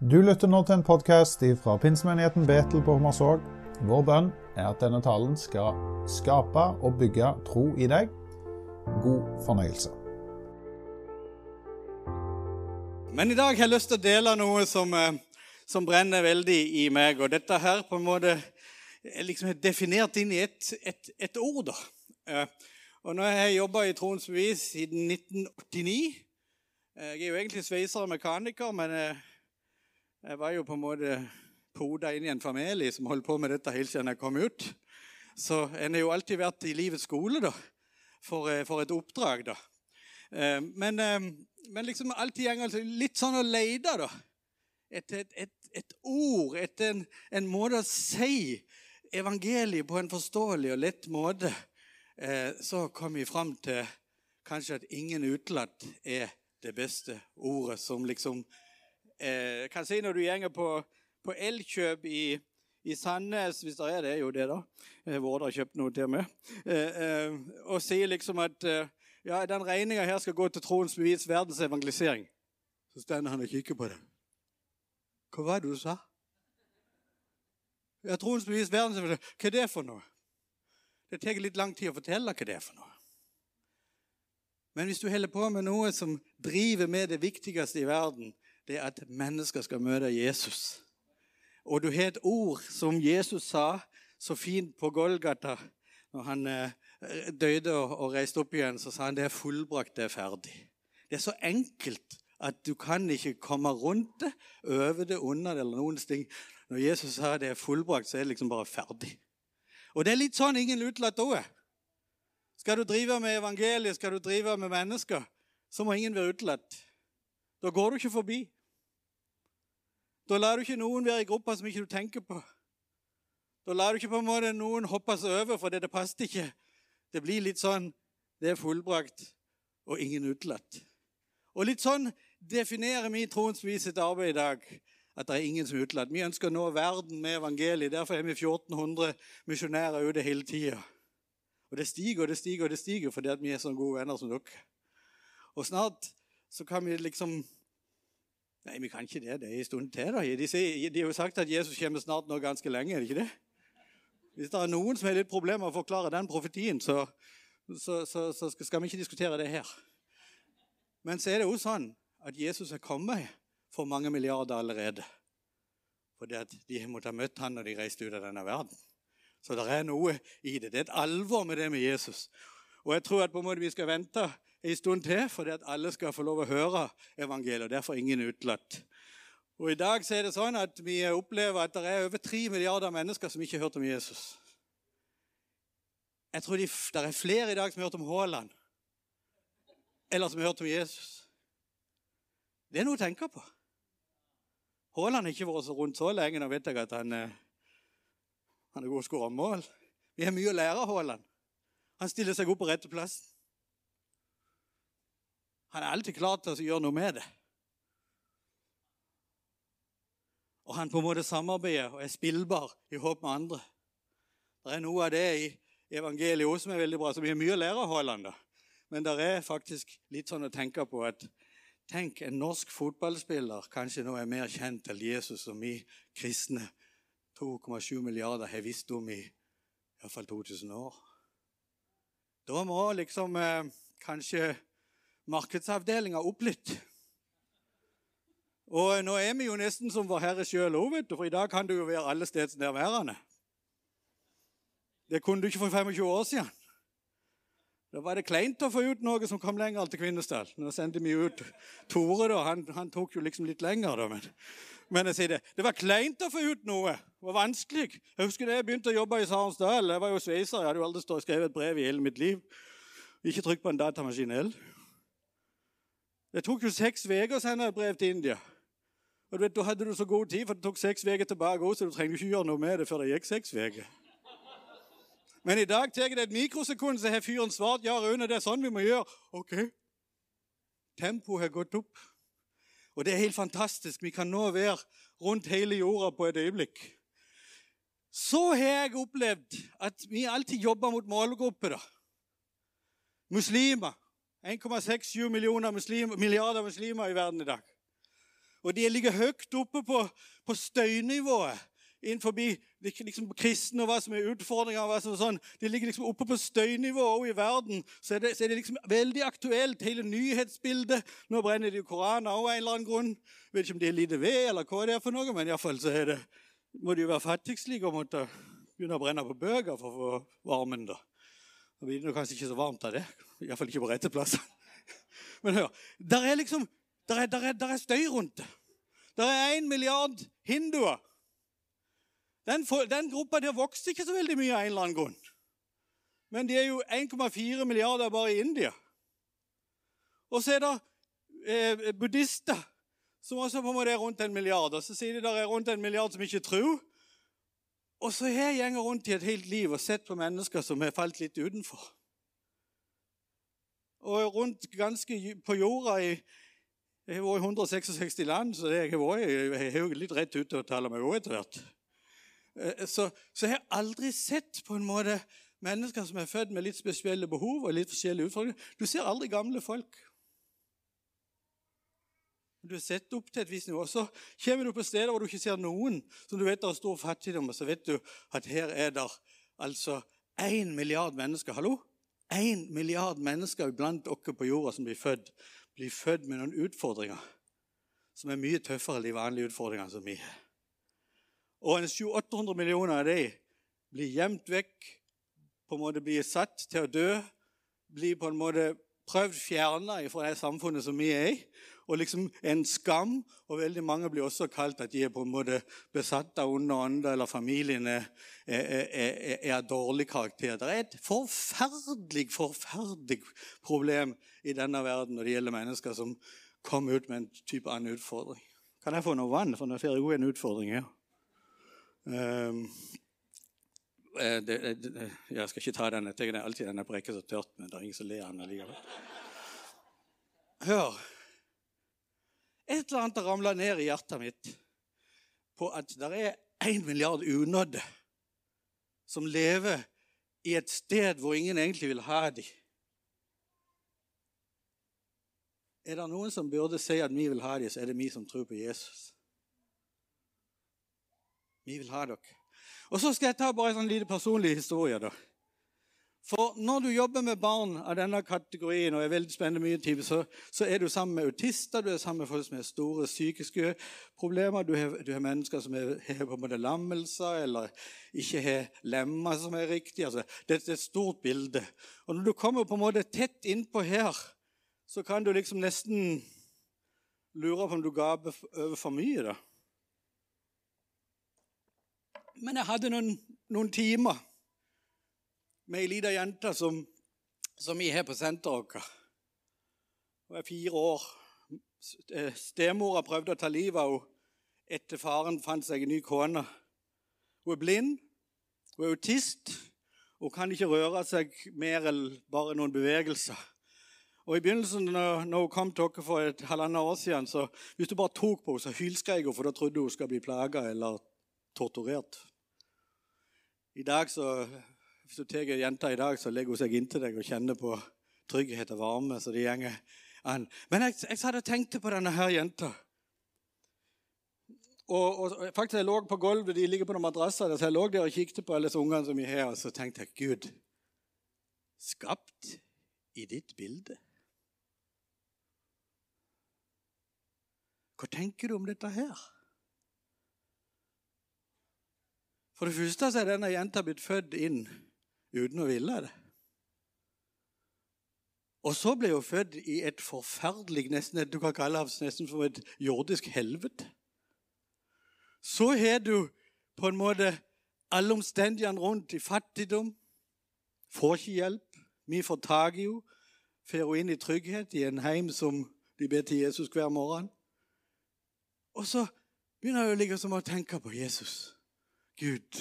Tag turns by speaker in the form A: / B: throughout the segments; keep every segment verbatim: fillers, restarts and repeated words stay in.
A: Du lytter nå til en podcast fra Pinsemenigheten Betel på Hommersåk. Vår bønn er at denne talen skal skape og bygge tro i deg. God fornøyelse.
B: Men i dag har jeg lyst til å dele noe som, som brenner veldig i meg. Og dette her på en måte er liksom definert inn i et, et, et ord. Da. Og nå har jeg jobbet i Troens Bevis siden nitten åttini. Jeg er jo egentlig sveiser og mekaniker, men jeg var jo på en måte poda inn i en familie som holdt på med dette helt siden jeg kom ut. Så en har jo alltid vært i livets skole da, for, for et oppdrag. Da. Men, men liksom alltid altså, litt sånn å leide da. Et, et, et, et ord, et, en, en måte å si evangeliet på en forståelig og lett måte. Så kom vi frem til kanskje at ingen utelatt er det beste ordet som liksom Jeg kan si når du gjenger på, på elkjøp i, i Sandnes, hvis det er det, jo det da, Vård har kjøpt noe til meg, eh, eh, og sier liksom at eh, ja, den regningen her skal gå til Troens Bevis verdens evangelisering. Så stender han og kikker på det. Hva var det du sa? Ja, Troens Bevis verdens evangelisering. Hva er det for noe? Det tar litt lang tid å fortelle hva det er for noe. Men hvis du holder på med noe som driver med det viktigste i verden, det er at mennesker skal møte Jesus. Og du har et ord som Jesus sa så fint på Golgata, når han eh, døde og, og reiste opp igjen, så sa han det er fullbrakt, det er ferdig. Det er så enkelt at du kan ikke komme rundt det, øve det under det eller noen ting. Når Jesus sa det er fullbrakt, så er det liksom bare ferdig. Og det er litt sånn ingen utelatt også. Skal du drive med evangeliet, skal du drive med mennesker, så må ingen være utelatt. Da går du ikke forbi. Da lar du ikke noen være i gruppa som ikke du tenker på. Da lar du ikke på en måte noen hoppe seg over, for det passer ikke. Det blir litt sånn, det er fullbrakt, og ingen utelatt. Og litt sånn definerer vi Troens Bevis sitt arbeid i dag, at det er ingen som er utelatt. Vi ønsker å nå verden med evangeliet, derfor er vi fjorten hundre misjonærer ute hele tiden. Og det stiger, og det stiger, og det stiger, fordi at vi er sånne gode venner som dere. Og snart så kan vi liksom, nei, vi kan ikke det, det er en stund til da. De, sier, de har jo sagt at Jesus kommer snart nå ganske lenge, er det ikke det? Hvis det er noen som har litt problemer med å forklare den profetien, så, så, så, så skal vi ikke diskutere det her. Men så er det jo sånn at Jesus er kommet for mange milliarder allerede. Fordi at de måtte ha møtt han når de reiste ut av denne verden. Så det er noe i det. Det er et alvor med det med Jesus. Og jeg tror at på en måte vi skal vente en stund til, fordi at alle skal få lov å høre evangeliet, og derfor ingen utelatt. Og i dag så er det sånn at vi opplever at det er over tre milliarder mennesker som ikke har hørt om Jesus. Jeg tror de, det er flere i dag som har hørt om Haaland, eller som har hørt om Jesus. Det er noe å tenke på. Haaland har ikke vært så rundt så lenge, nå vet jeg at han, han er god å skåre mål. Vi har mye å lære av Haaland. Han stiller seg opp på rette plass. Han er alltid klar til å gjøre noe med det. Og han på en måte samarbeider og er spillbar i håp med andre. Det er noe av det i evangeliet også som er veldig bra, så vi har mye å lære av Haaland da. Men det er faktisk litt sånn å tenke på at tenk, en norsk fotballspiller kanskje nå er mer kjent til Jesus som vi kristne to komma sju milliarder har visst om i i hvert fall to tusen år. Da må liksom eh, kanskje markedsavdelingen opp litt. Og nå er vi jo nesten som vår Herre selv også, vet du, for i dag kan du jo være alle steds nærværende. Det kunne du ikke for tjuefem år siden. Da var det kleint å få ut noe som kom lenger til Kvinesdal. Nå sendte vi ut Tore da, han, han tok jo liksom litt lenger da, men, men jeg sier det, det var kleint å få ut noe. Det var vanskelig. Jeg husker det, jeg begynte å jobbe i Sarensdal, jeg var jo sveiser, jeg hadde jo aldri stått og skrevet et brev i hele mitt liv. Ikke trykk på en datamaskin heller. Det tok jo seks veger å sende et brev til India. Og du vet, da hadde du så god tid, for det tok seks veger tilbake også, så du trenger ikke gjøre noe med det før det gikk seks veger. Men i dag tar det et mikrosekund, så har fyren svart, ja, Rune, det er sånn vi må gjøre. Ok. Tempoet har gått opp. Og det er helt fantastisk. Vi kan nå være rundt hele jorda på et øyeblikk. Så har jeg opplevd at vi alltid jobber mot målgrupper da. Muslimer. en komma seks sju millioner muslimer, milliarder muslimer i verden i dag. Og de ligger høyt oppe på, på støynivået innenfor liksom, kristne og hva som er utfordringer. Og hva som er sånn. De ligger liksom oppe på støynivået også i verden. Så er det, så er det liksom veldig aktuelt, hele nyhetsbildet. Nå brenner de Koranen av en eller annen grunn. Jeg vet ikke om de er lite ved eller hva det er for noe, men i hvert fall så er det, må de jo være fattigslige og måtte begynne å brenne på bøker for å få varmen da. Det blir kanskje ikke så varmt av det. I hvert fall ikke på rette plasser. Men hør, der er liksom, der er, der er, der er støy rundt det. Der er en milliard hinduer. Den, den gruppa der vokste ikke så veldig mye av en eller annen grunn. Men de er jo en komma fire milliarder bare i India. Og så er det eh, buddhister, som også på en måte er rundt en milliard. Og så sier de der er rundt en milliard som ikke tror. Og så har jeg gjenger rundt i et helt liv og sett på mennesker som har falt litt utenfor. Og rundt ganske på jorda i jeg har vært i hundre sekstiseks land, så jeg har vært jeg er jo litt rett ut til å tale meg også etter hvert. Så, så jeg har aldri sett på en måte mennesker som er født med litt spesielle behov og litt forskjellige utfordringer. Du ser aldri gamle folk. Du har sett opp til et visst nivå. Så kommer du på steder hvor du ikke ser noen, som du vet er stor fattigdom, og så vet du at her er der altså en milliard mennesker. Hallo? En milliard mennesker blant dere på jorda som blir født, blir født med noen utfordringer som er mye tøffere enn de vanlige utfordringene som vi har. Og en sju til åtte hundre millioner av dem blir gjemt vekk, på en måte blir satt til å dø, blir på en måte prøvd fjernet fra det samfunnet som vi er i, og liksom en skam, og veldig mange blir også kalt at de er på en måte besatt av onde ånder, eller familien er, er, er, er av dårlig karakter. Det er et forferdelig, forferdelig problem i denne verden når det gjelder mennesker som kommer ut med en type annen utfordring. Kan jeg få noe vann? For nå får jeg jo en utfordring her. Um, det, det, jeg skal ikke ta den. Jeg tenker alltid den er på rekke så tørt, men det er ingen som ler han allikevel. Hør. Et eller annet ramler ned i hjertet mitt på at det er en milliard unådde som lever i et sted hvor ingen egentlig vil ha dem. Er det noen som burde si at vi vil ha dem, så er det vi som tror på Jesus. Vi vil ha dere. Og så skal jeg ta bare en sånn lite personlig historie da. For når du jobber med barn av denne kategorien, og er veldig spennende mye tid, så, så er du sammen med autister, du er sammen med folk som har store psykiske problemer, du har, du har mennesker som har på en måte lammelser, eller ikke har lemmer som er riktig. Altså, det, det er et stort bilde. Og når du kommer på en måte tett innpå her, så kan du liksom nesten lure på om du gaper over for mye da. Men jeg hadde noen, noen timer med en liten jente som, som vi har på senteret. Hun er fire år. Stemora prøvde å ta livet av henne etter faren fant seg en ny kone. Hun er blind, hun er autist, hun kan ikke røre seg mer enn bare noen bevegelser. Og i begynnelsen, når, når hun kom til dere for et halvannet år siden, så hvis du bare tok på henne, så hylskrek hun, for da trodde hun skulle bli plaget eller torturert. I dag så, hvis du tar jenta i dag, så legger hun seg inn til deg og kjenner på trygghet og varme, så det gjenger an. Men jeg, jeg hadde tenkt på denne her jenta. Og, og faktisk jeg lå på gulvet, de ligger på noen madrasser, så jeg lå der og kikket på alle ungene som vi har, og så tenkte jeg, Gud, skapt i ditt bilde. Hva tenker du om dette her? For det første så er denne jenta blitt født inn uten å ville det. Og så ble hun født i et forferdelig, nesten, du kan kalle det nesten som et jordisk helvete. Så har du på en måte alle omstendighetene rundt i fattigdom, får ikke hjelp, vi får tag i henne, får henne inn i trygghet i en heim som de ber til Jesus hver morgen. Og så begynner hun liksom å tenke på Jesus. Gud,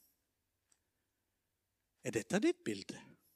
B: er dette ditt bilde?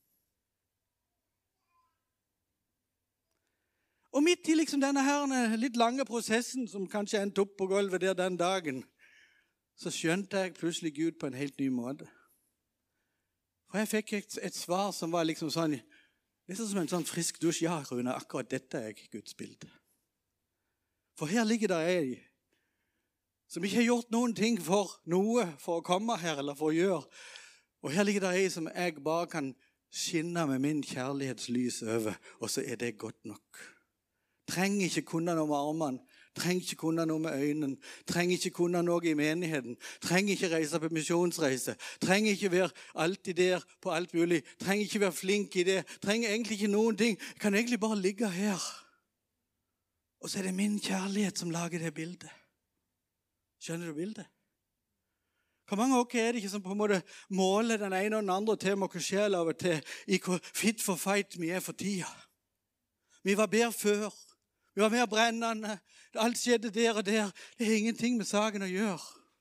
B: Og midt i liksom denne her litt lange prosessen som kanskje endte opp på gulvet der den dagen, så skjønte jeg plutselig Gud på en helt ny måte. For jeg fikk et, et svar som var liksom sånn, liksom som en sånn frisk dusj. Ja, Rune, akkurat dette er Guds bilde. For her ligger der ei som ikke har gjort noen ting for noe, for å komme her eller for å gjøre. Og her ligger der ei som jeg bare kan skinne med min kjærlighetslys over, og så er det godt nok. Trenger ikke kunne noe med armene, trenger ikke kunne noe med øynene, trenger ikke kunne noe i menigheten, trenger ikke reise på misjonsreise, trenger ikke være alltid der på alt mulig, trenger ikke være flink i det, trenger egentlig ikke noen ting, jeg kan egentlig bare ligge her. Og så er det min kjærlighet som lager det bildet. Skjønner du bildet? Hvor mange av dere er det ikke som på en måte måler den ene og den andre til med hvor sjel av og til i hvor fit for fight vi er for tida? Vi var bedre før. Vi var mer brennende. Alt skjedde der og der. Det har ingenting med saken å gjøre.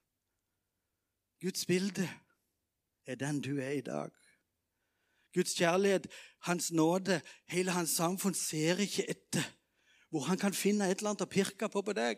B: Guds bilde er den du er i dag. Guds kjærlighet, hans nåde, hele hans samfunn ser ikke etter hvor han kan finne et eller annet å pirke på på deg.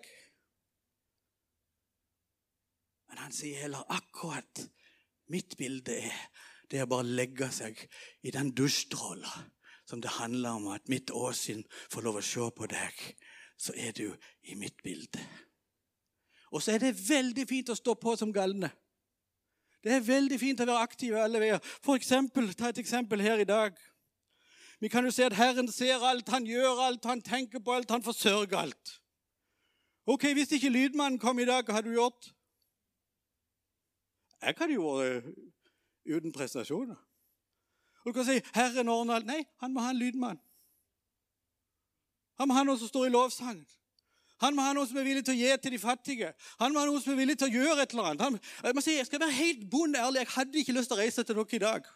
B: Men han sier heller akkurat mitt bilde er det å bare legge seg i den dusjstrålen som det handler om at mitt åsyn får lov å se på deg, så er du i mitt bilde. Og så er det veldig fint å stå på som galne. Det er veldig fint å være aktiv alle veier. For eksempel, ta et eksempel her i dag. Vi kan jo se at Herren ser alt, han gjør alt, han tenker på alt, han forsørger alt. Ok, hvis ikke lydmannen kom i dag, hva hadde du gjort? Jeg hadde jo vært uten prestasjoner. Og du kan si, Herren ordner alt. Nei, han må ha en lydmann. Han må ha noen som står i lovsangen. Han må ha noen som er villig til å gi til de fattige. Han må ha noen som er villig til å gjøre et eller annet. Han, jeg må si, jeg skal være helt bonde ærlig, jeg hadde ikke lyst til å reise til dere i dag.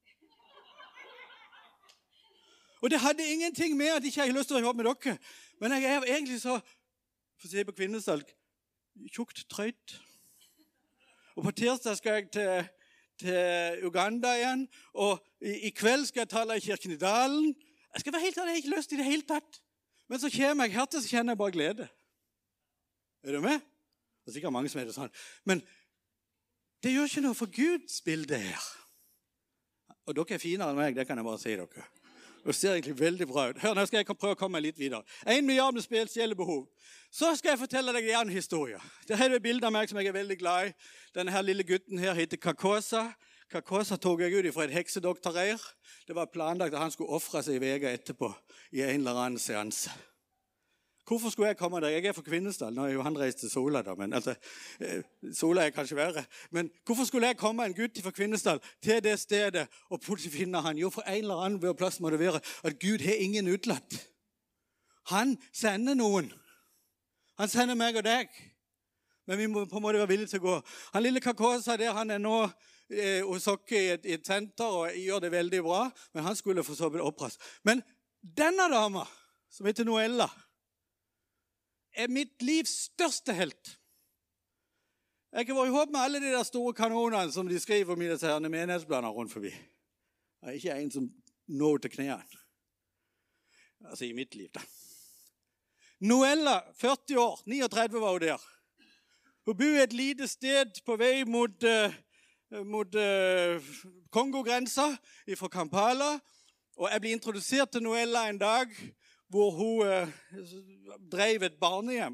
B: Og det hadde ingenting med at jeg ikke har lyst til å jobbe med dere. Men jeg er egentlig så, for å si på kvinnesalg, tjukt trøyt. Og på tirsdag skal jeg til, til Uganda igjen, og i, i kveld skal jeg tale i Kirken i Dalen. Jeg skal være helt ærlig, jeg har ikke lyst til det hele tatt. Men så kommer jeg her til, så kjenner jeg bare glede. Er du med? Det er sikkert mange som er det sånn. Men det gjør ikke noe for Guds bilde her. Og dere er finere enn meg, det kan jeg bare si dere. Det ser egentlig veldig bra ut. Hør, nå skal jeg prøve å komme litt videre. En milliard med spesielle behov. Så skal jeg fortelle deg en historie. Det her er et bilde av meg som jeg er veldig glad i. Denne her lille gutten her heter Kakosa. Kakosa tog jeg ut fra et heksedoktorreir. Det var planlagt at han skulle offre seg i vega etterpå i en eller annen seanse. Hvorfor skulle jeg komme der? Jeg er fra Kvinesdal. Nå er jo han reist til Sola da, men altså, Sola er kanskje verre. Men hvorfor skulle jeg komme en gutt fra Kvinesdal til det stedet og plutselig finne han? Jo, for en eller annen plass må det være at Gud har ingen utlatt. Han sender noen. Han sender meg og deg. Men vi må på en måte være villige til å gå. Han lille Kakosa der, han er nå eh, hos oss i et, i et senter og gjør det veldig bra. Men han skulle få så vidt oppras. Men denne dama, som heter Noella, er mitt livs største helt. Jeg har vært i håp med alle de der store kanonene som de skriver om i disse her menighetsplaner rundt forbi. Det er ikke en som når til knæene. Altså i mitt liv da. Noella, førti år, trettini var hun der. Hun bor i et lite sted på vei mot, uh, mot uh, Kongo-grensa fra Kampala. Og jeg ble introdusert til Noella en dag hvor hun uh, drev et barnehjem.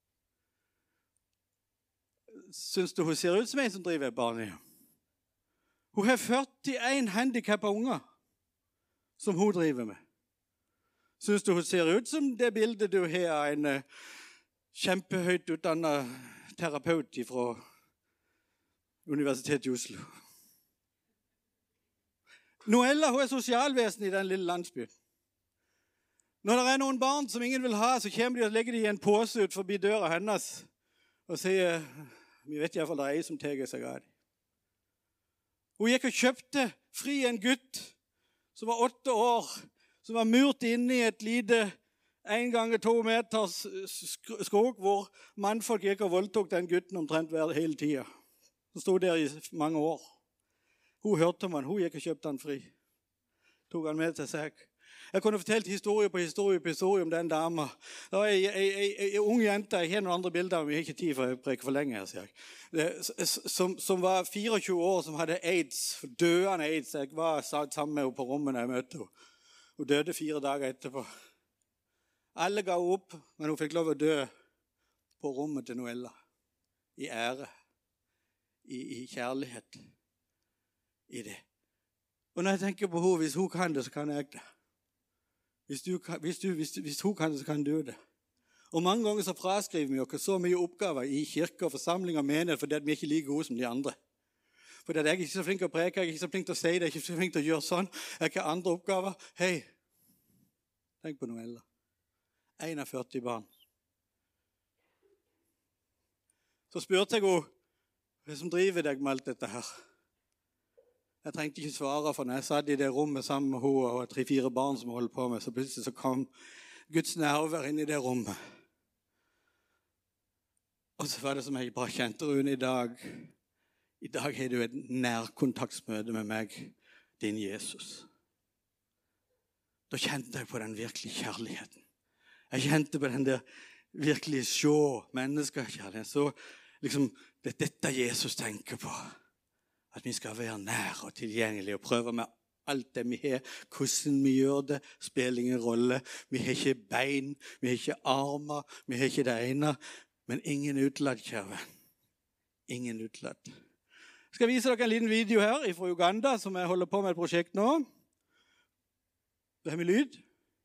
B: Synes du hun ser ut som en som driver et barnehjem? Hun har førtien handikappede unger som hun driver med. Synes du hun ser ut som det bildet du har av en uh, kjempehøyt utdannet terapeut fra Universitetet i Oslo? Noella, hun er sosialvesen i den lille landsbyen. Når det er noen barn som ingen vil ha, så kommer de og legger de i en påse ut forbi døra hennes og sier, vi vet i hvert fall det er en som teger seg av dem. Hun gikk og kjøpte fri en gutt som var åtte år, som var murt inne i et lite en ganger to meters skog, hvor mannfolk gikk og voldtok den gutten omtrent hver hele tiden. Hun stod der i mange år. Hun hørte om han, hun gikk og kjøpte han fri. Tog han med til seg. Jeg kunne fortalt historie på historie på historie om den dama. Det var en ung jente, jeg har noen andre bilder, men jeg har ikke tid for å preke for lenge, sier jeg. Som, som var tjuefire år, som hadde AIDS, døende AIDS. Jeg var sammen med henne på rommet når jeg møtte henne. Hun døde fire dager etterpå. Alle ga opp, men hun fikk lov å dø på rommet til Noella. I ære. I, i kjærlighet. I det. Og når jeg tenker på henne, hvis hun kan det, så kan jeg det. Hvis, du, hvis, du, hvis, hvis hun kan det, så kan du det. Og mange ganger så fraskriver vi oss så mye oppgaver i kirke og forsamling og menighet fordi vi er ikke like gode som de andre. Fordi jeg er ikke så flink til å preke, jeg er ikke så flink til å si det, jeg er ikke så flink til å gjøre sånn. Jeg har ikke andre oppgaver. Hei, tenk på Noella. førti barn. Så spurte jeg henne, hva som driver deg med alt dette her? Jeg trengte ikke svare, for når jeg satt i det rommet sammen med henne og tre-fire barn som holdt på med, så plutselig så kom Guds nærvær inn i det rommet. Og så var det som jeg bare kjente, Rune, i dag. I dag har du et nærkontaktsmøte med meg, din Jesus. Da kjente jeg på den virkelige kjærligheten. Jeg kjente på den der virkelig sjå menneskekjærligheten. Så liksom, det er dette Jesus tenker på. At vi skal være nær og tilgjengelige og prøve med alt det vi har. Hvordan vi gjør det, spiller ingen rolle. Vi har ikke bein, vi har ikke armer, vi har ikke det ene. Men ingen utlatt, kjære venn. Ingen utlatt. Jeg skal vise dere en liten video her fra Uganda, som jeg holder på med et prosjekt nå. Det har vi lyd.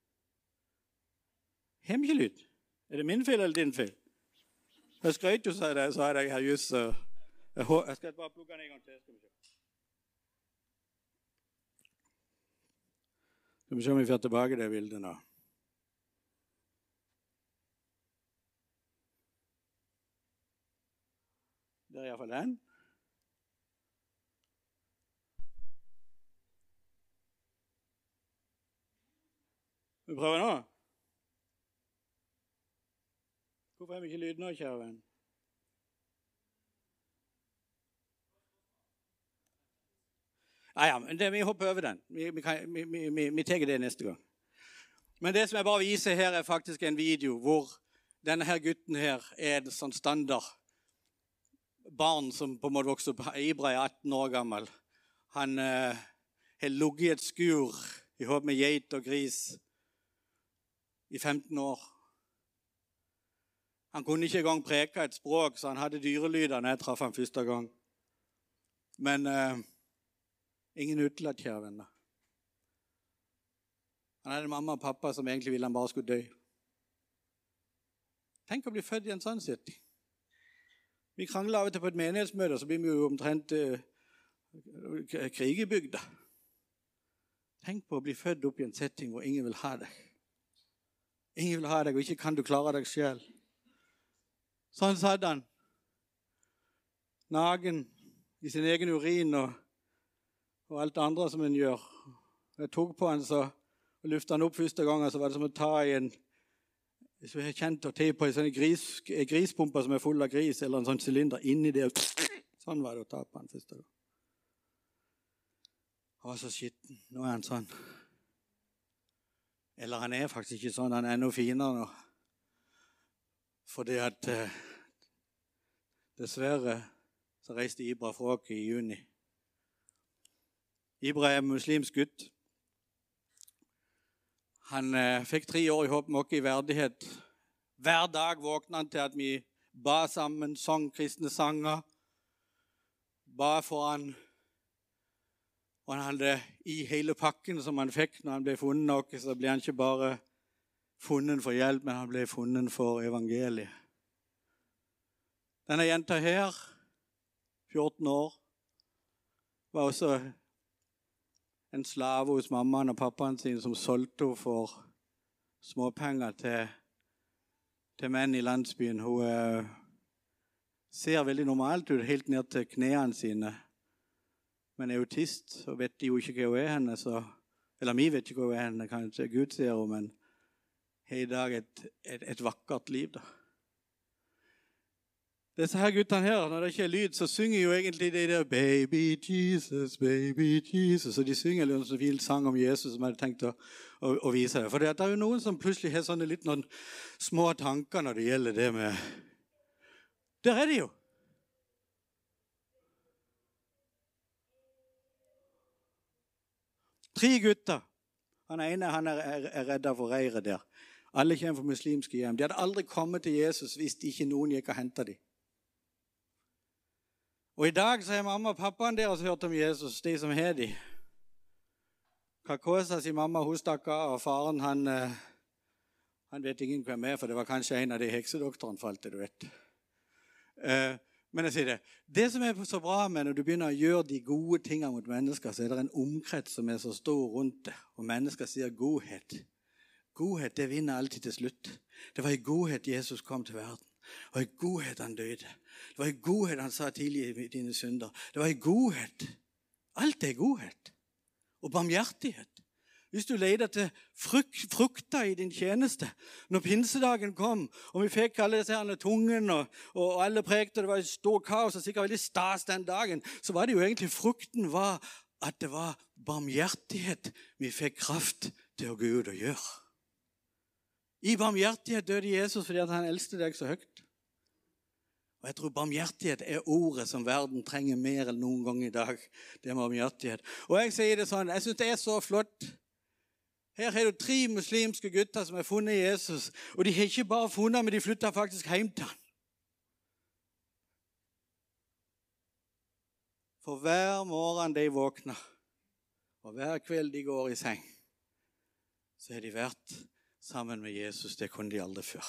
B: Har vi ikke lyd? Er det min feil eller din feil? Jeg skrøt jo, sa jeg, så er det her just. Jeg, jeg skal bare plukke den en gang til. Skal vi se. Skal vi se om vi får tilbake det bildet nå. Det er i hvert fall den. Vi prøver nå. Hvorfor har vi ikke lyd nå, kjære venn? Ja, ja, men det, vi hopper over den. Vi, vi, kan, vi, vi, vi tar det neste gang. Men det som jeg bare viser her er faktisk en video hvor denne her gutten her er en sånn standard barn som på en måte vokser opp. Ibra er atten år gammel. Han eh, har ligget i et skur i håp med geit og gris i femten år. Han kunne ikke engang preke et språk, så han hadde dyrelyder når jeg traff han første gang. Men eh, ingen utlatt, kjære venner. Han hadde mamma og pappa som egentlig ville han bare skulle dø. Tenk å bli født i en sånn setting. Vi krangler av og til på et menighetsmøte, så blir vi jo omtrent uh, krig i bygda. Tenk på å bli født opp i en setting hvor ingen vil ha deg. Ingen vil ha deg, og ikke kan du klare deg selv. Sånn satt han. Nagen i sin egen urin og, og alt det andre som han gjør. Jeg tok på han så, og løftet han opp første gangen, så var det som å ta i en så jeg har kjent å ta på en sånn gris, grispumpe som er full av gris, eller en sånn cylinder inni det. Sånn var det å ta på han første gang. Han var så skitten. Nå er han sånn. Eller han er faktisk ikke sånn. Han er enda finere nå. Fordi at eh, dessverre så reiste Ibra fra oss i juni. Ibra er muslimsk gutt. Han eh, fikk tre år i håp med oss i verdighet. Hver dag våknet han til at vi ba sammen, sang kristne sanger, ba for han. Og han hadde i hele pakken som han fikk når han ble funnet noe, så ble han ikke bare funnet for hjelp, men han ble funnet for evangeliet. Denne jenta her, fjorten år, var også en slave hos mammaen og pappaen sin som solgte henne for småpenger til, til menn i landsbyen. Hun eh, ser veldig normalt ut, helt ned til knæene sine. Men er autist, og vet jo ikke hva hun er henne. Så, eller vi vet ikke hva hun er henne, kanskje Gud ser henne, men har i dag et, et, et vakkert liv da. Disse her guttene her, når det ikke er lyd, så synger jo egentlig de der Baby Jesus, baby Jesus. Og de synger en så vild sang om Jesus som jeg hadde tenkt å, å, å vise det. For det er jo noen som plutselig har sånne litt noen små tanker når det gjelder det med... Der er de jo. Tre gutter. Han ene han er, er, er reddet for reiret der. Alle kommer fra muslimske hjem. De hadde aldri kommet til Jesus hvis ikke noen gikk og hentet dem. Og i dag så har mamma og pappaen deres hørt om Jesus, de som har dem. Kakosa sin mamma, hun stakk av, og faren, han, han vet ingen hvem er, for det var kanskje en av de heksedoktorene falt, du vet. Uh, men jeg sier det, det som er så bra med når du begynner å gjøre de gode tingene mot mennesker, så er det en omkrets som er så stor rundt det, og mennesker sier godhet. Godhet, det vinner alltid til slutt. Det var i godhet Jesus kom til verden. Det var i godhet han døde. Det var i godhet han sa tilgi dine synder. Det var i godhet. Alt er godhet. Og barmhjertighet. Hvis du leter til frukt, frukter i din tjeneste, når pinsedagen kom, og vi fikk alle disse her tungen, og, og alle prekte, det var et stort kaos, og sikkert veldig stas den dagen, så var det jo egentlig, frukten var at det var barmhjertighet vi fikk kraft til å gå ut og gjøre. I barmhjertighet døde Jesus fordi han elsket deg så høyt. Og jeg tror barmhjertighet er ordet som verden trenger mer enn noen gang i dag. Det er barmhjertighet. Og jeg sier det sånn, jeg synes det er så flott. Her har du tre muslimske gutter som har funnet Jesus, og de har ikke bare funnet, men de flyttet faktisk hjem til han. For hver morgen de våkner, og hver kveld de går i seng, så har de vært sammen med Jesus. Det kunne de aldri før.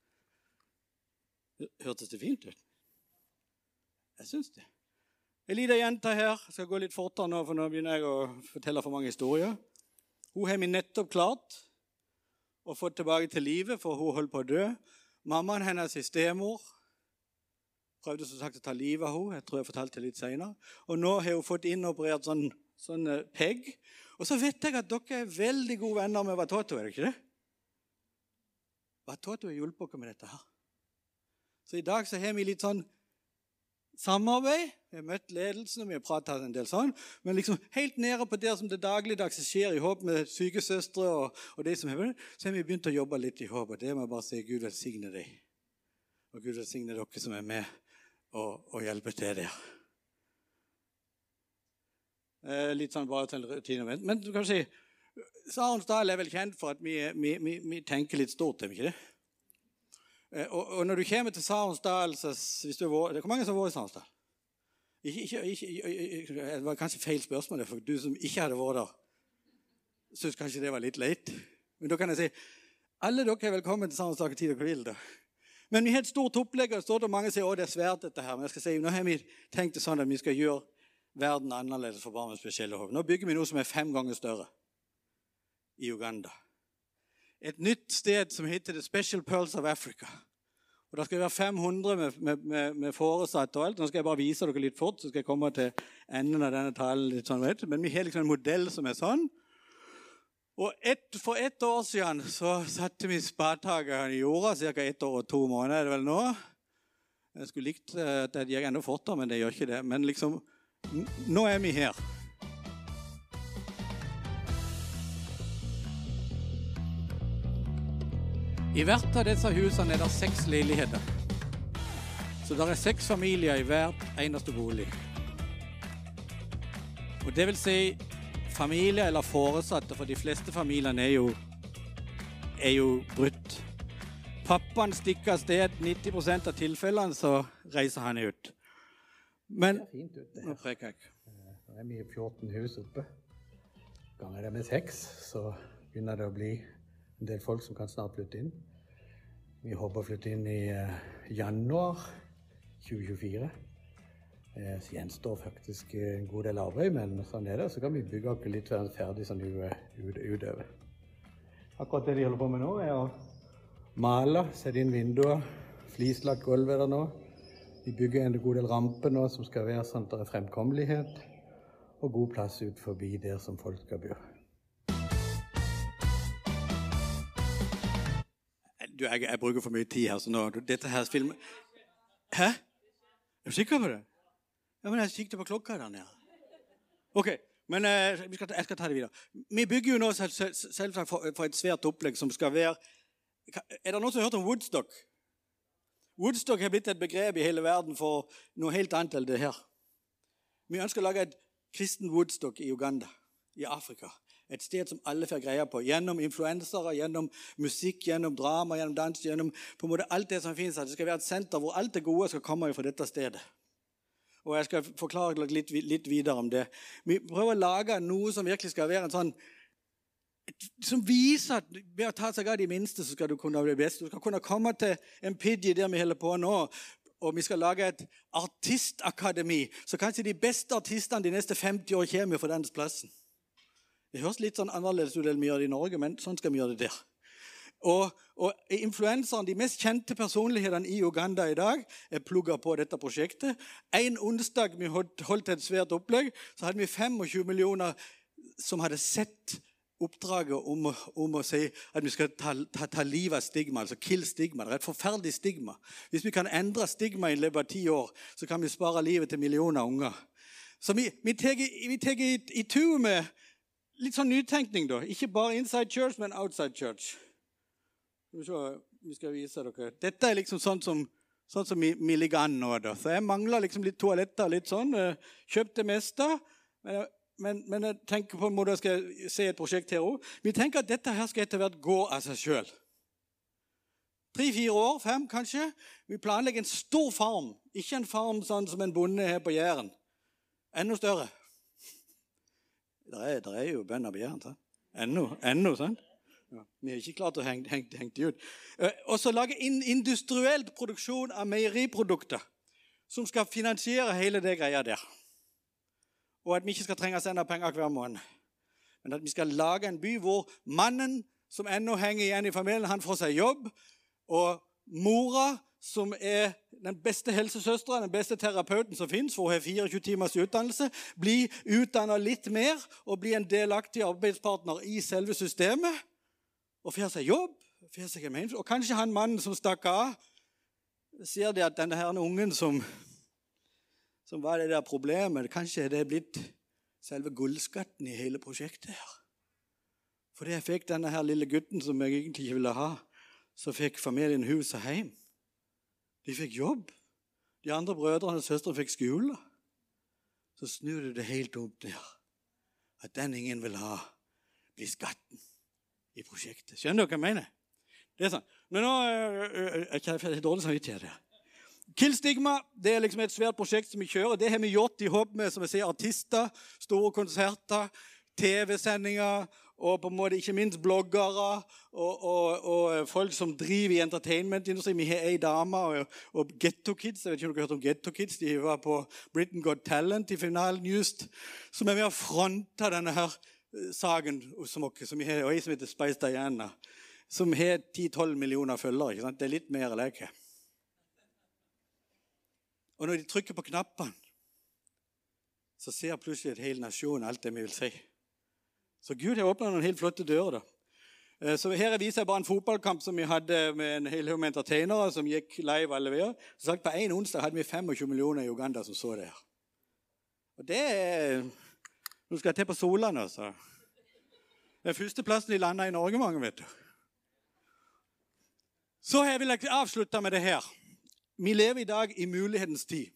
B: Hørtes det fint ut? Jeg synes det. En liten jente her, jeg skal gå litt fortere nå, for nå begynner jeg å fortelle for mange historier. Hun har vi nettopp klart og fått tilbake til livet, for hun holdt på å dø. Mammaen hennes er stemor. Prøvde som sagt å ta livet av henne. Jeg tror jeg fortalte det litt senere. Og nå har hun fått innoperert sånn, sånn pegg. Og så vet jeg at dere er veldig gode venner med Watoto, er det ikke det? Watoto har hjulpet dere med dette her. Så i dag så har vi litt sånn samarbeid. Vi har møtt ledelsen, og vi har pratet en del sånn. Men liksom helt nede på det som det dagligdags skjer i håp med sykesøstre og, og de som har det, så har vi begynt å jobbe litt i håp. Og det må jeg bare si, Gud velsigne deg. Og Gud velsigne dere som er med og, og hjelper til der. Eh, litt sånn bare til rutine. Men du kan si, Saronsdal er vel kjent for at vi, vi, vi, vi tenker litt stort, er vi ikke det? Og, og når du kommer til Saronsdal, så hvis du var, det er hvor mange som var i Saronsdal? Ikke, ikke, ikke, ikke, det var kanskje feil spørsmål, for du som ikke hadde vært der, synes kanskje det var litt leit. Men da kan jeg si, alle dere er velkommen til Saronsdal tid dere vil da. Men vi har et stort opplegg, og stort, og mange sier, å det er svært dette her. Men jeg skal si, nå har vi tenkt det sånn at vi skal gjøre verden annerledes for barn med spesielle behov. Nå bygger vi noe som er fem ganger større i Uganda. Et nytt sted som heter The Special Pearls of Africa. Og det skal være fem hundre med, med, med, med foresatt og alt. Nå skal jeg bare vise dere litt fort, så skal jeg komme til enden av denne talen litt sånn, vet du. Men vi har liksom en modell som er sånn. Og et, for ett år siden så satte vi spadtaket i jorda, cirka ett år og to måneder er det vel nå. Jeg skulle likt at det gikk enda fortere, men det gjør ikke det. Men liksom, nå er vi her. I hvert av disse husene er det seks leiligheter. Så det er seks familier i hvert eneste bolig. Og det vil si familier eller foresatte, for de fleste familiene er jo, er jo brutt. Pappaen stikker av sted, nitti prosent av tilfellene, så reiser han ut. Men,
C: det er fint ute.
B: Nå preker jeg.
C: Det er mye fjorten hus oppe. Ganger det med seks, så begynner det å bli en del folk som kan snart flytte inn. Vi håper å flytte inn i uh, januar tjue tjuefire. Eh, så gjenstår faktisk en god del arbeid, men sånn er det. Så kan vi bygge opp litt ferdig sånn utover. Akkurat det de holder på med nå er å male, sette inn vinduer, flislagt gulv er det nå. Vi bygger en god del ramper nå som skal være sånn at det er fremkommelighet og god plass ut forbi der som folk skal bo.
B: Du, jeg, jeg bruker for mye tid her, så nå, dette her film... Hæ? Er du sikker på det? Ja, men jeg kikket på klokka der nede. Ok, men uh, vi skal ta, jeg skal ta det videre. Vi bygger jo nå selv, selv for, for et svært opplegg som skal være... Er det noen som har hørt om Woodstock? Woodstock har blitt et begrep i hele verden for noe helt annet enn det her. Vi ønsker å lage et kristen Woodstock i Uganda, i Afrika. Et sted som alle får greie på. Gjennom influensere, gjennom musikk, gjennom drama, gjennom dans, gjennom på en måte alt det som finnes. Det skal være et senter hvor alt det gode skal komme fra dette stedet. Og jeg skal forklare litt, litt videre om det. Vi prøver å lage noe som virkelig skal være en sånn, som viser at ved å ta seg av de minste, så skal du kunne bli best. Du skal kunne komme til en pidgey der vi holder på nå, og vi skal lage et artistakademi, så kanskje de beste artistene de neste femti år kommer fra denne plassen. Det høres litt sånn annerledes ut enn vi gjør det i Norge, men sånn skal vi gjøre det der. Og, og influenserne, de mest kjente personlighetene i Uganda i dag, er plugget på dette prosjektet. En onsdag vi holdt, holdt et svært opplegg, så hadde vi femogtjue millioner som hadde sett oppdraget om, om å si at vi skal ta, ta, ta livet av stigma, altså kill stigma. Det er et forferdelig stigma. Hvis vi kan endre stigma i løpet av ti år, så kan vi spare livet til millioner unger. Så vi, vi tar i, i tur med litt sånn nytenkning da. Ikke bare inside church, men outside church. Vi skal vise dere. Dette er liksom sånn som, sånn som vi, vi ligger an nå da. Så jeg mangler liksom litt toaletter, litt sånn. Kjøpt det meste, men Men, men jeg tenker på en måte jeg skal se et prosjekt her også. Vi tenker at dette her skal etter hvert gå av seg selv. Tre, fire år, fem kanskje. Vi planlegger en stor farm. Ikke en farm sånn som en bonde her på Jæren. Enda større. Det er, der er jo bønder på Jæren, sant? Enda, enda, sant? Ja, vi er ikke klart å henge, henge, henge de ut. Og så lage in, industrielt produksjon av meieriprodukter som skal finansiere hele det greia der. Og at vi ikke skal trenge å sende penger hver måned. Men at vi skal lage en by hvor mannen som ennå henger igjen i familien, han får seg jobb, og mora, som er den beste helsesøsteren, den beste terapeuten som finnes, for å ha fireogtjue timers utdannelse, blir utdannet litt mer, og blir en delaktig arbeidspartner i selve systemet, og får seg jobb, får seg en mening. Og kanskje han mannen som stakk av, sier det at denne her ungen som som var det der problemet, kanskje er det blitt selve gullskatten i hele prosjektet her. Fordi jeg fikk denne her lille gutten som jeg egentlig ikke ville ha, så fikk familien hus og hjem. De fikk jobb. De andre brødrene og søstre fikk skole. Så snur du det helt opp der. At den ingen vil ha, blir skatten i prosjektet. Skjønner du hva jeg mener? Det er sånn. Men nå er jeg ikke dårlig samvittighet her. Kill Stigma, det er liksom et svært prosjekt som vi kjører. Det har vi gjort i håp med, som jeg sier, artister, store konserter, tv-sendinger, og på en måte ikke minst bloggere, og, og, og folk som driver i entertainment-industrien. Vi har en dame, og, og Ghetto Kids, jeg vet ikke om dere har hørt om Ghetto Kids, de var på Britain Got Talent i finalen just, som er med å fronte denne her saken, som, som vi har, og en som heter Spice Diana, som har ti til tolv millioner følgere, ikke sant? Det er litt mer eller ikke. Og når de trykker på knappene, så ser plutselig et hel nasjon alt det vi vil si. Så Gud har åpnet noen helt flotte dører da. Så her viser jeg bare en fotballkamp som vi hadde med en hel haug med entertainere som gikk live alle veier. Så sagt, på en onsdag hadde vi femogtjue millioner i Uganda som så det her. Og det er... Nå skal jeg til på Solane, så... Det er første plassen i landet i Norge, mange vet du. Så jeg vil avslutte med det her. Vi lever i dag i mulighetens tid.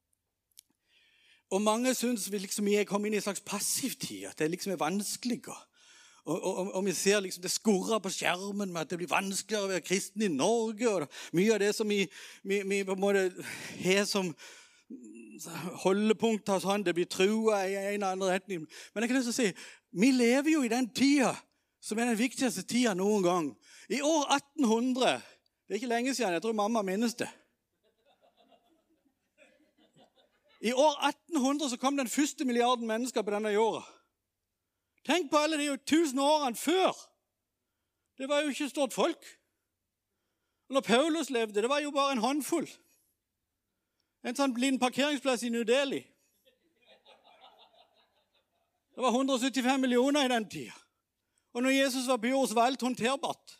B: Og mange synes vi liksom er kommet inn i en slags passiv tid, at det liksom er vanskeligere. Og, og, og vi ser liksom det skurrer på skjermen med at det blir vanskeligere å være kristen i Norge, og mye av det som vi, vi, vi på en måte har som holdepunkt av sånn, det blir trua i en eller annen retning. Men jeg kan også si, vi lever jo i den tida som er den viktigste tida noen gang. I år atten hundre, det er ikke lenge siden, jeg tror mamma minnes det. I år atten hundre så kom den første milliarden mennesker på denne jorda. Tenk på alle de tusen årene før. Det var jo ikke stort folk. Når Paulus levde, det var jo bare en håndfull. En sånn liten parkeringsplass i New Delhi. Det var hundre og syttifem millioner i den tida. Og når Jesus var på jord, så var alt håndterbart.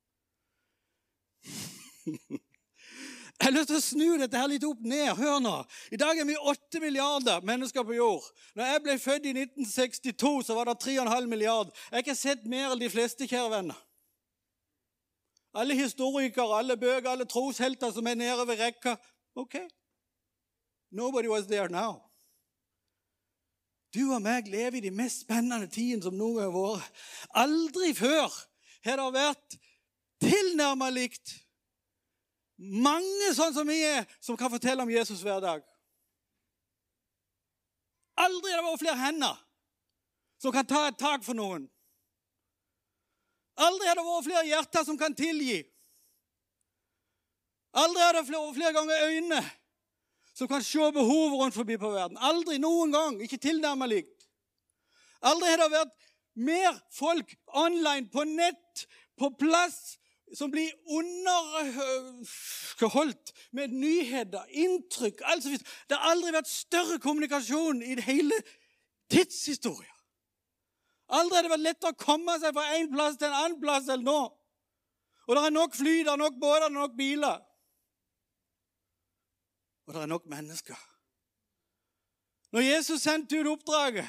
B: Jeg har lyst til å snu dette her litt opp ned. Hør nå. I dag er vi åtte milliarder mennesker på jord. Når jeg ble født i nitten sekstito, så var det tre komma fem milliarder. Jeg har ikke sett mer enn de fleste, kjære venner. Alle historikere, alle bøker, alle troshelter som er nede ved rekka. Ok. Nobody was there now. Du og meg lever i de mest spennende tidene som noen har vært. Aldri før har det vært tilnærmet likt mange sånn som vi er, som kan fortelle om Jesus hver dag. Aldri har det vært flere hender som kan ta et tak for noen. Aldri har det vært flere hjerter som kan tilgi. Aldri har det vært flere ganger øyne som kan se behov rundt forbi på verden. Aldri noen gang, ikke tilnærmet likt. Aldri har det vært mer folk online, på nett, på plass, som blir underholdt med nyheter, inntrykk, alt så vidt. Det har aldri vært større kommunikasjon i det hele tidshistorien. Aldri har det vært lettere å komme seg fra en plass til en annen plass enn nå. Og det er nok fly, det er nok båter, det er nok biler. Og det er nok mennesker. Når Jesus sendte ut oppdraget,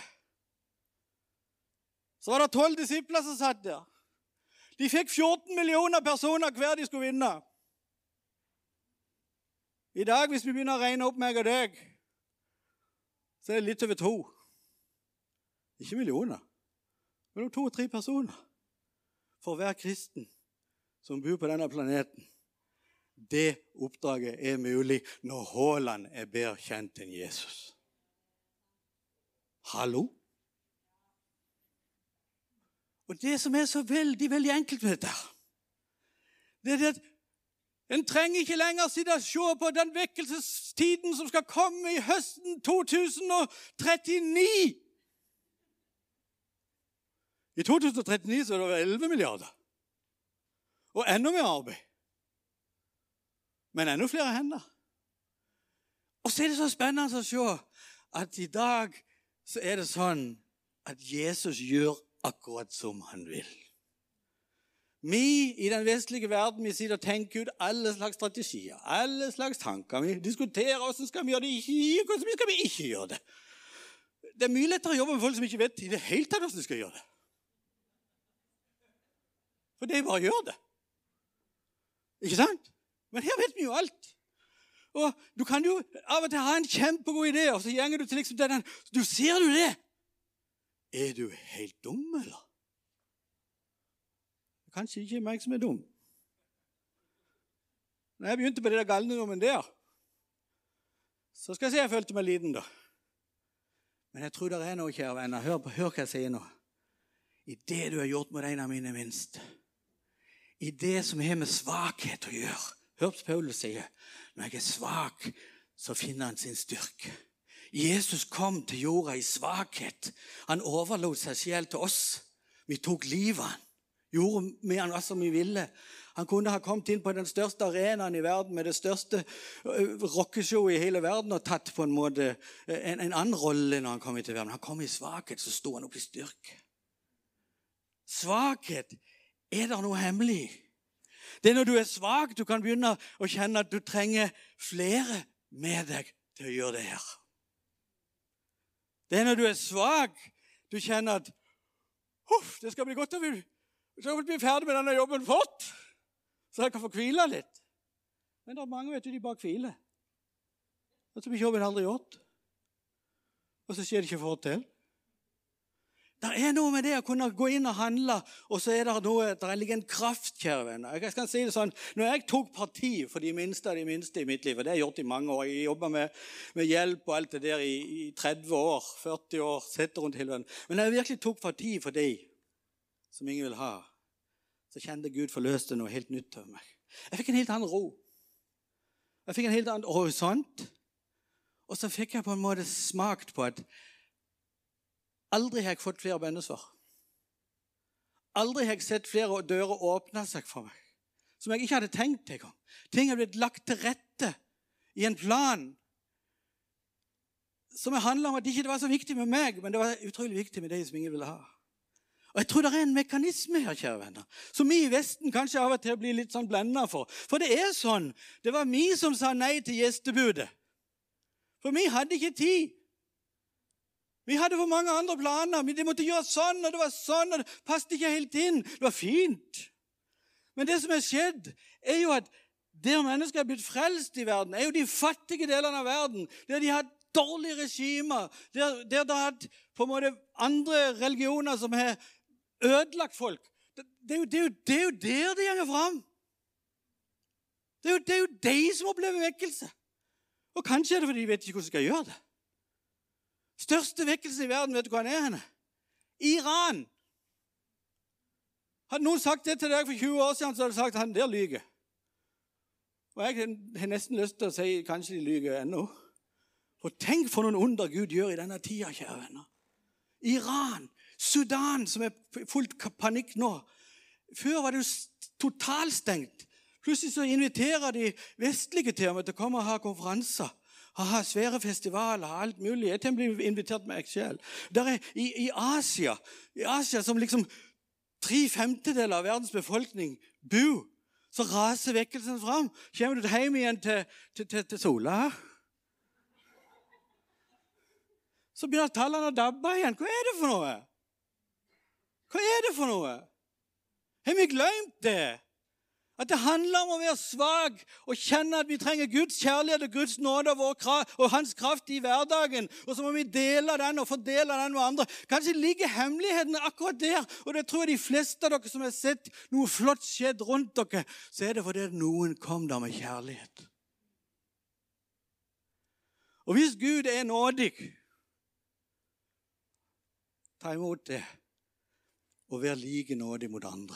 B: så var det tolv disipler som satt der. De fikk fjorten millioner personer hver de skulle vinne. I dag, hvis vi begynner å regne opp meg og deg, så er det litt over to. Ikke millioner, men to og tre personer for hver kristen som bor på denne planeten. Det oppdraget er mulig når Håland er bedre kjent enn Jesus. Hallo? Og det som er så veldig, veldig enkelt med dette, det er at en trenger ikke lenger sitte og se på den vekkelsestiden som skal komme i høsten to tusen og trettini. I to tusen og trettini så er det over elleve milliarder. Og enda mer arbeid. Men enda flere hender. Og så er det så spennende å se at i dag så er det sånn at Jesus gjør akkurat som han vil. Vi i den vestlige verden, vi sitter og tenker ut alle slags strategier, alle slags tanker. Vi diskuterer hvordan skal vi gjøre det, ikke, hvordan skal vi ikke gjøre det. Det er mye lettere å jobbe med folk som ikke vet i det hele tatt hvordan de skal gjøre det. For de bare gjør det. Ikke sant? Men her vet vi jo alt. Og du kan jo av og til ha en kjempegod idé, og så gjenger du til liksom den. Du ser du det? Er du helt dum, eller? Kanskje ikke meg som er dum. Når jeg begynte på det der galnerommet der, så skal jeg si jeg følte meg liten da. Men jeg tror det er noe, kjære venner. Hør, på, hør hva jeg sier nå. I det du har gjort med en av mine minste, i det som har med svakhet å gjøre, hør på Paulus sier, når jeg er svak, så finner han sin styrke. Jesus kom til jorda i svakhet. Han overlot seg selv til oss. Vi tok livet han. Gjorde med han hva som vi ville. Han kunne ha kommet inn på den største arenaen i verden, med det største rockeshowet i hele verden, og tatt på en måte en, en annen rolle når han kom til verden. Han kom i svakhet, så stod han opp i styrke. Svakhet, er det noe hemmelig? Det er når du er svak, du kan begynne å kjenne at du trenger flere med deg til å gjøre det her. Det er når du er svak, du kjenner at Huff, det skal bli godt å bli, bli ferdig med denne jobben fort, så jeg kan få hvile litt. Men det er mange, vet du, de bare hviler. Og så blir jobben aldri gjort. Og så skjer det ikke for til. Det er noe med det å kunne gå inn og handle, og så er det noe, der ligger en kraft, kjære venner. Jeg skal si det sånn, når jeg tok parti for de minste og de minste i mitt liv, og det har jeg gjort i mange år, jeg jobber med, med hjelp og alt det der i, i tretti år, førti år, setter rundt hele verden. Men når jeg virkelig tok parti for de som ingen vil ha, så kjente Gud forløste noe helt nytt over meg. Jeg fikk en helt annen ro. Jeg fikk en helt annen horisont, og så fikk jeg på en måte smakt på at aldri har jeg fått flere bønnesvar. Aldri har jeg sett flere dører åpne seg for meg, som jeg ikke hadde tenkt en gang. Ting har blitt lagt til rette i en plan som handler om at det ikke var så viktig med meg, men det var utrolig viktig med de som ingen ville ha. Og jeg tror det er en mekanisme her, kjære venner, som vi i Vesten kanskje av og til blir litt sånn blendet for. For det er sånn, det var vi som sa nei til gjestebudet. For vi hadde ikke tid. Vi hadde for mange andre planer, men det måtte gjøre sånn, og det var sånn, og det passet ikke helt inn. Det var fint. Men det som er skjedd, er jo at der mennesker er blitt frelst i verden, er jo de fattige delene av verden, der de har dårlige regimer, der, der det har hatt på en måte andre religioner som har ødelagt folk. Det, det, er jo, det, er jo, det er jo der de gjenger fram. Det er, jo, det er jo de som opplever vekkelse. Og kanskje er det fordi de vet ikke hvordan de skal gjøre det. Største vekkelse i verden, vet du hva han er henne? Iran. Hadde noen sagt det til deg for tjue år siden, så hadde de sagt han der lyger. Og jeg har nesten lyst til å si kanskje de lyger ennå. For tenk for noen under Gud gjør i denne tida, kjære venner. Iran, Sudan, som er fullt panikk nå. Før var det jo totalstengt. Plutselig så inviterer de vestlige til å komme og ha konferanser. Ha svære festivaler, alt mulig. Jeg tenker å bli invitert med meg selv. Der er i, i Asia, i Asia som liksom tre femtedeler av verdens befolkning bor, så raser vekkelsen fram. Kommer du hjem igjen til, til, til, til sola? Så begynner tallene å dabbe igjen. Hva er det for noe? Hva er det for noe? Har vi glemt det? At det handler om å være svag og kjenne at vi trenger Guds kjærlighet og Guds nåde og, kraft, og hans kraft i hverdagen. Og så må vi dele den og fordele den med andre. Kanskje ligger hemmeligheten akkurat der. Og det tror jeg de fleste av dere som har sett noe flott skjedd rundt dere, så er det fordi noen kom der med kjærlighet. Og hvis Gud er nådig, ta imot det og vær like nådig mot andre.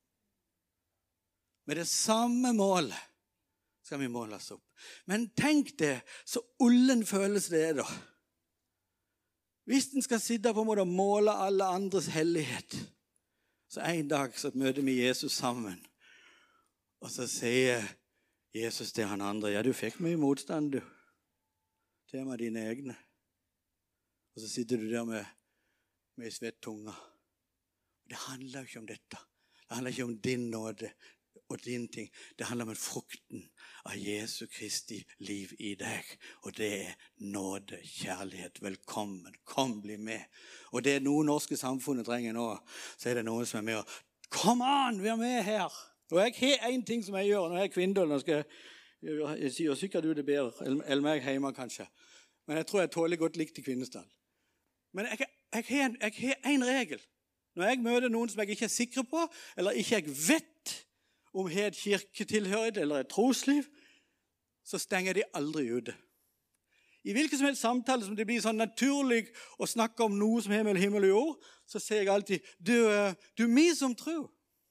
B: Med det samme målet skal vi måles opp. Men tenk det, så ullen føles det da. Hvis den skal sitte på en måte og måle alle andres hellighet, så en dag så møter vi Jesus sammen. Og så sier Jesus til han andre, ja, du fikk mye motstand, du. Til meg dine egne. Og så sitter du der med, med svett tunga. Det handler ikke om dette. Det handler ikke om din nåde og din ting. Det handler om frukten av Jesu Kristi liv i deg. Og det er nåde, kjærlighet. Velkommen. Kom, bli med. Og det er noe norske samfunnet trenger nå. Så er det noen som er med og kom an, vær med her. Og jeg har en ting som jeg gjør når jeg er kvinndel. Nå skal jeg, jeg sier sikkert du det bedre, eller meg hjemme kanskje. Men jeg tror jeg tåler godt likt i kvinnestall. Men jeg, jeg, jeg, jeg har en regel. Når jeg møter noen som jeg ikke er sikker på, eller ikke jeg vet om jeg har et kirketilhørighet eller et trosliv, så stenger de aldri ute. I hvilken som helst samtale som det blir sånn naturlig å snakke om noe som er mellom himmel og jord, så sier jeg alltid, du, du er min som tror.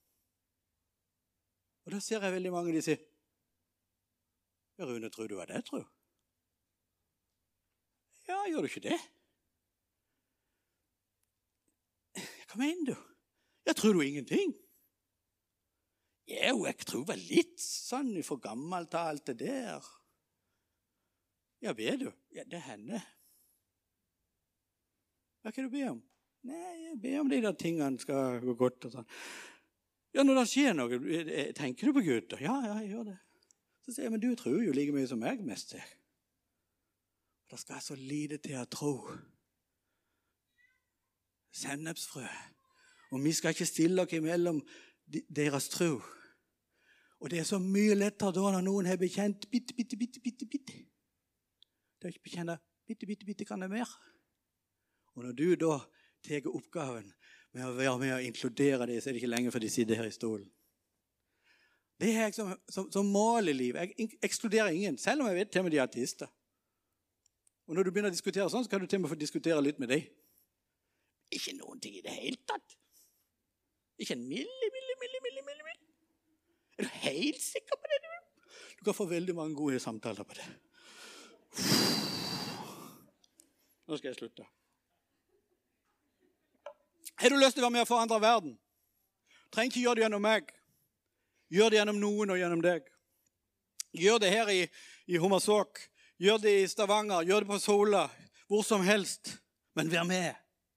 B: Og da ser jeg veldig mange de sier, ja, Rune, tror du hva det tror? Ja, gjør du ikke det? Hva mener du? Jeg tror du ingenting. Ja, jeg tror vel litt sånn for gammelt av alt det der. Ja, vet du? Ja, det hender. Hva kan du be om? Nei, jeg ber om de der tingene skal gå godt og sånn. Ja, når det skjer noe, tenker du på Gud? Ja, ja, jeg gjør det. Så sier jeg, men du tror jo like mye som jeg mest til. Det skal så lite til å tro. Sennepsfrø. Og vi skal ikke stille oss imellom deres tro. Og det er så mye lettere da når noen har bekjent bitte, bitte, bitte, bitte, bitte. Det er ikke bekjent bitte, bitte, bitte kan det mer. Og når du da tar oppgaven med å være med og inkludere det, så er det ikke lenge før de sitter her i stolen. Det er jeg som, som, som mål i livet. Jeg ekskluderer ingen, selv om jeg vet til og med de er artister. Og når du begynner å diskutere sånn, så kan du til og med få diskutere litt med deg. Ikke noen ting i det hele tatt. Ikke en milli, milli, milli, milli, milli, milli. Er du helt sikker på det? Du, du kan få veldig mange gode samtaler på det. Nå skal jeg slutte. Har du lyst til å være med og forandre verden? Trenger ikke gjøre det gjennom meg. Gjør det gjennom noen og gjennom deg. Gjør det her i, i Hommersåk. Gjør det i Stavanger. Gjør det på Sola. Hvor som helst. Men vær med.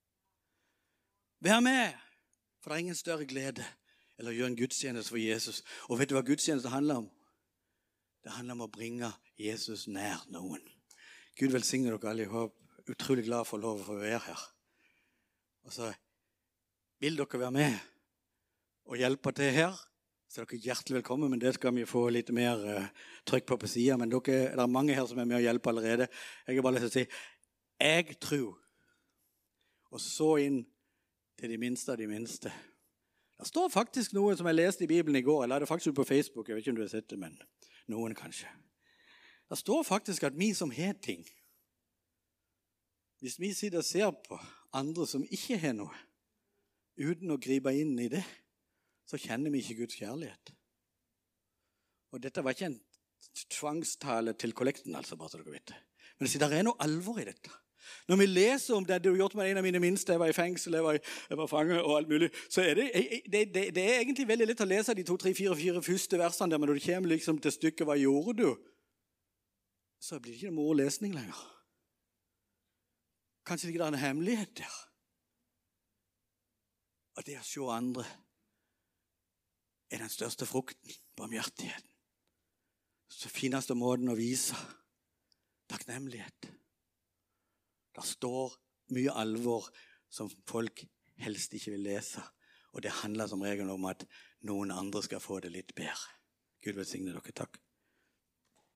B: Vær med. For det er ingen større glede eller å gjøre en gudstjeneste for Jesus. Og vet du hva gudstjeneste handler om? Det handler om å bringe Jesus nær noen. Gud velsigne dere alle. Jeg er utrolig glad for lov å få være her. Og så vil dere være med og hjelpe til her, Så dere er hjertelig velkommen, men det skal vi få litt mer uh, trykk på på siden. Men dere, det er mange her som er med å hjelpe allerede. Jeg har bare lyst til å si, jeg tror, og så inn til de minste av de minste. Det står faktisk noe som jeg leste i Bibelen i går. Jeg la det faktisk ut på Facebook, jeg vet ikke om du har sett det, men noen kanskje. Det står faktisk at vi som har ting, hvis vi sitter og ser på andre som ikke har noe, uten å gripe inn i det, så kjenner vi ikke Guds kjærlighet. Og dette var ikke en tvangstale til kollekten, altså, bare så dere vet det. Men det er noe alvor i dette. Når vi leser om det du har gjort med en av mine minste, jeg var i fengsel, jeg var, jeg var fange og alt mulig, så er det, det, det, det er egentlig veldig lett å lese de to, tre, fire, fire første versene der, men når du kommer liksom til stykket, hva gjorde du? Så blir det ikke noe lesning lenger. Kanskje det ikke er en hemmelighet der. Og det å se andre er den største frukten, barmhjertigheten. Så fineste måten å vise takknemlighet. Det står mye alvor som folk helst ikke vil lese, og det handler som regel om at noen andre skal få det litt bedre. Gud velsigne dere, takk.